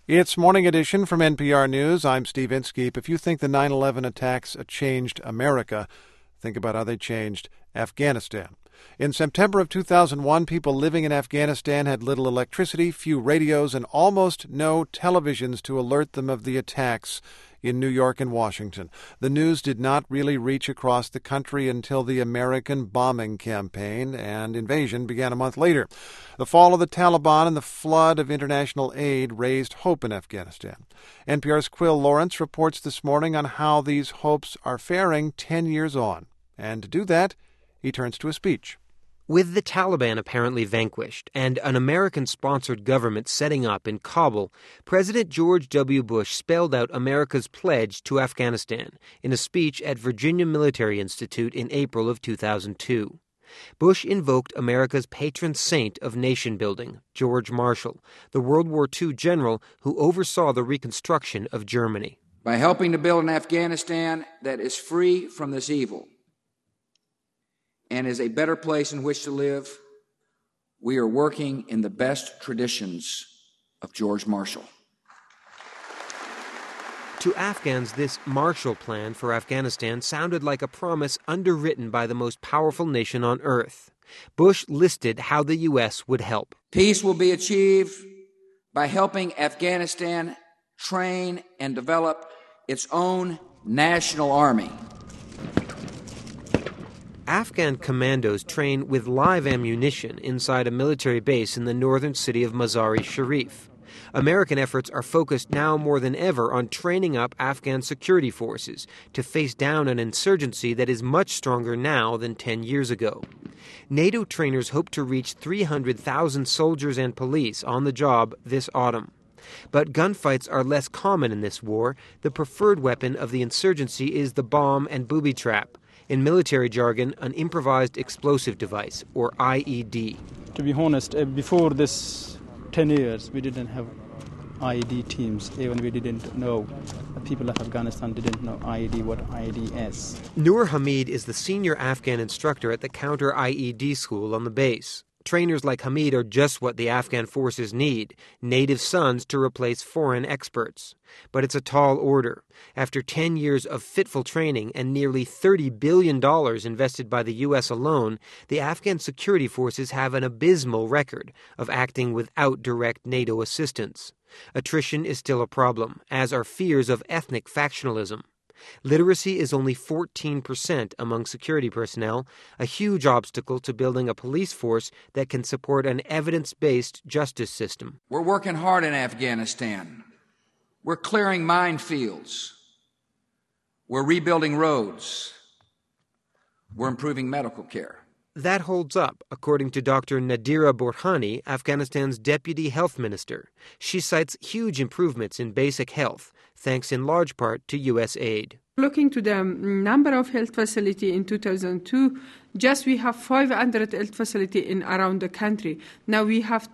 It's Morning Edition from NPR News. I'm Steve Inskeep. If you think the 9/11 attacks changed America, think about how they changed Afghanistan. In September of 2001, people living in Afghanistan had little electricity, few radios, and almost no televisions to alert them of the attacks in New York and Washington. The news did not really reach across the country until the American bombing campaign and invasion began a month later. The fall of the Taliban and the flood of international aid raised hope in Afghanistan. NPR's Quill Lawrence reports this morning on how these hopes are faring 10 years on. And to do that, he turns to a speech. With the Taliban apparently vanquished and an American-sponsored government setting up in Kabul, President George W. Bush spelled out America's pledge to Afghanistan in a speech at Virginia Military Institute in April of 2002. Bush invoked America's patron saint of nation-building, George Marshall, the World War II general who oversaw the reconstruction of Germany. By helping to build an Afghanistan that is free from this evil and is a better place in which to live, we are working in the best traditions of George Marshall. To Afghans, this Marshall Plan for Afghanistan sounded like a promise underwritten by the most powerful nation on earth. Bush listed how the U.S. would help. Peace will be achieved by helping Afghanistan train and develop its own national army. Afghan commandos train with live ammunition inside a military base in the northern city of Mazar-e-Sharif. American efforts are focused now more than ever on training up Afghan security forces to face down an insurgency that is much stronger now than 10 years ago. NATO trainers hope to reach 300,000 soldiers and police on the job this autumn. But gunfights are less common in this war. The preferred weapon of the insurgency is the bomb and booby trap. In military jargon, an improvised explosive device, or IED. To be honest, before this 10 years, we didn't have IED teams. Even we didn't know. The people of Afghanistan didn't know IED, what IED is. Noor Hamid is the senior Afghan instructor at the Counter IED school on the base. Trainers like Hamid are just what the Afghan forces need, native sons to replace foreign experts. But it's a tall order. After 10 years of fitful training and nearly $30 billion invested by the U.S. alone, the Afghan security forces have an abysmal record of acting without direct NATO assistance. Attrition is still a problem, as are fears of ethnic factionalism. Literacy is only 14% among security personnel, a huge obstacle to building a police force that can support an evidence-based justice system. We're working hard in Afghanistan. We're clearing minefields. We're rebuilding roads. We're improving medical care. That holds up, according to Dr. Nadira Borhani, Afghanistan's deputy health minister. She cites huge improvements in basic health, thanks in large part to U.S. aid. Looking to the number of health facilities in 2002, just we have 500 health facilities in around the country. Now we have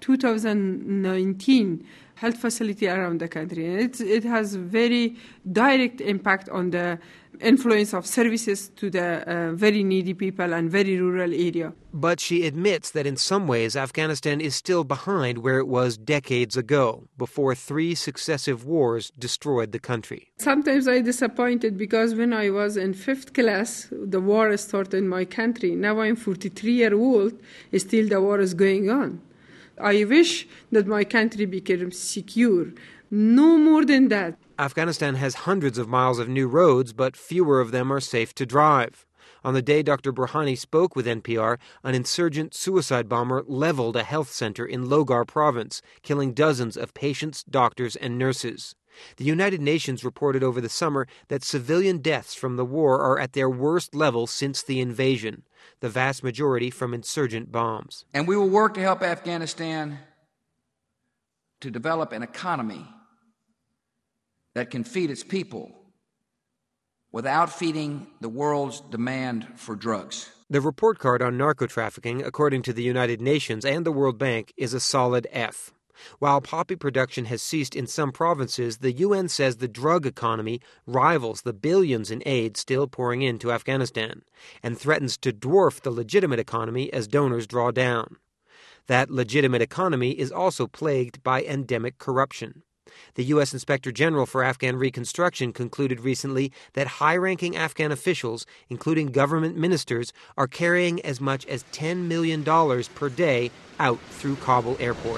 2019 health facility around the country. And it has very direct impact on the influence of services to the very needy people and very rural area. But she admits that in some ways Afghanistan is still behind where it was decades ago, before 3 successive wars destroyed the country. Sometimes I'm disappointed because when I was in 5th class, the war started in my country. Now I'm 43-year-old, still the war is going on. I wish that my country became secure. No more than that. Afghanistan has hundreds of miles of new roads, but fewer of them are safe to drive. On the day Dr. Burhani spoke with NPR, an insurgent suicide bomber leveled a health center in Logar province, killing dozens of patients, doctors, and nurses. The United Nations reported over the summer that civilian deaths from the war are at their worst level since the invasion, the vast majority from insurgent bombs. And we will work to help Afghanistan to develop an economy that can feed its people without feeding the world's demand for drugs. The report card on narco-trafficking, according to the United Nations and the World Bank, is a solid F. While poppy production has ceased in some provinces, the UN says the drug economy rivals the billions in aid still pouring into Afghanistan and threatens to dwarf the legitimate economy as donors draw down. That legitimate economy is also plagued by endemic corruption. The U.S. Inspector General for Afghan Reconstruction concluded recently that high-ranking Afghan officials, including government ministers, are carrying as much as $10 million per day out through Kabul airport.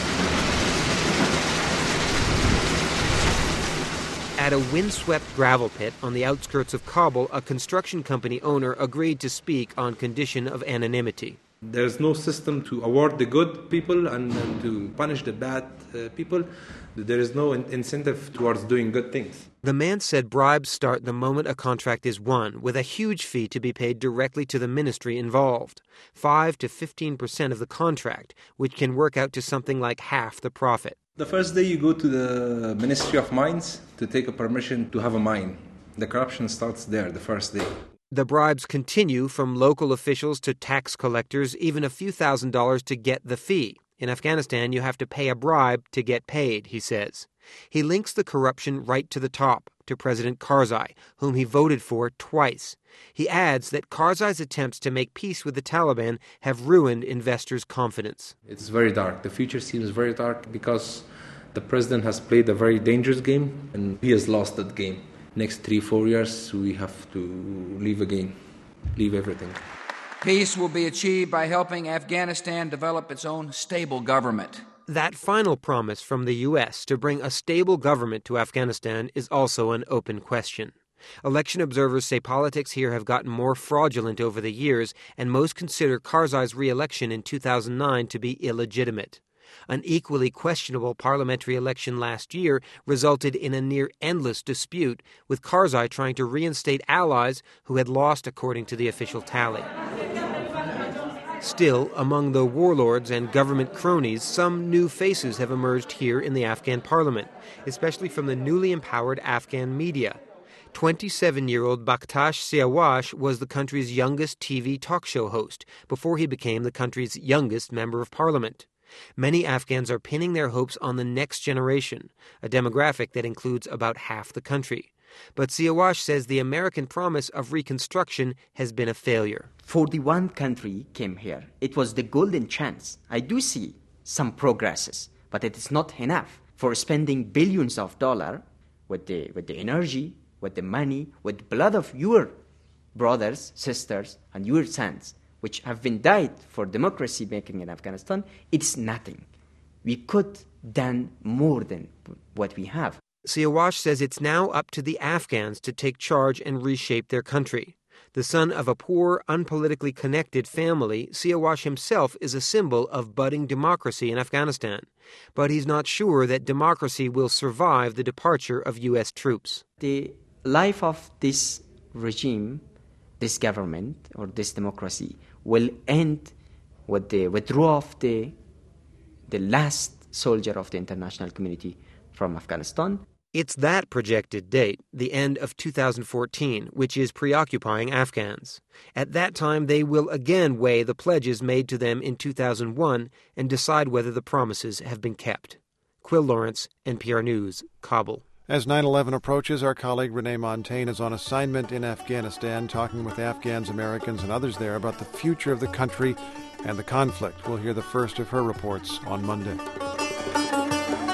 At a windswept gravel pit on the outskirts of Kabul, a construction company owner agreed to speak on condition of anonymity. There's no system to award the good people and to punish the bad people. There is no incentive towards doing good things. The man said bribes start the moment a contract is won, with a huge fee to be paid directly to the ministry involved, 5 to 15% of the contract, which can work out to something like half the profit. The first day you go to the Ministry of Mines to take a permission to have a mine. The corruption starts there, the first day. The bribes continue from local officials to tax collectors, even a few $1,000s to get the fee. In Afghanistan, you have to pay a bribe to get paid, he says. He links the corruption right to the top, to President Karzai, whom he voted for twice. He adds that Karzai's attempts to make peace with the Taliban have ruined investors' confidence. It's very dark. The future seems very dark because the president has played a very dangerous game and he has lost that game. Next 3-4 years, we have to leave again, leave everything. Peace will be achieved by helping Afghanistan develop its own stable government. That final promise from the U.S. to bring a stable government to Afghanistan is also an open question. Election observers say politics here have gotten more fraudulent over the years, and most consider Karzai's re-election in 2009 to be illegitimate. An equally questionable parliamentary election last year resulted in a near-endless dispute, with Karzai trying to reinstate allies who had lost according to the official tally. Still, among the warlords and government cronies, some new faces have emerged here in the Afghan parliament, especially from the newly empowered Afghan media. 27-year-old Bakhtash Siawash was the country's youngest TV talk show host before he became the country's youngest member of parliament. Many Afghans are pinning their hopes on the next generation, a demographic that includes about half the country. But Siawash says the American promise of reconstruction has been a failure. 41 countries came here. It was the golden chance. I do see some progresses, but it is not enough for spending billions of dollars with the energy, with the money, with blood of your brothers, sisters, and your sons, which have been died for democracy making in Afghanistan. It's nothing. We could done more than what we have. Siawash says it's now up to the Afghans to take charge and reshape their country. The son of a poor, unpolitically connected family, Siawash himself is a symbol of budding democracy in Afghanistan. But he's not sure that democracy will survive the departure of U.S. troops. The life of this regime, this government, or this democracy, will end with the withdrawal of the last soldier of the international community from Afghanistan. It's that projected date, the end of 2014, which is preoccupying Afghans. At that time, they will again weigh the pledges made to them in 2001 and decide whether the promises have been kept. Quill Lawrence, NPR News, Kabul. As 9/11 approaches, our colleague Renee Montagne is on assignment in Afghanistan, talking with Afghans, Americans, and others there about the future of the country and the conflict. We'll hear the first of her reports on Monday.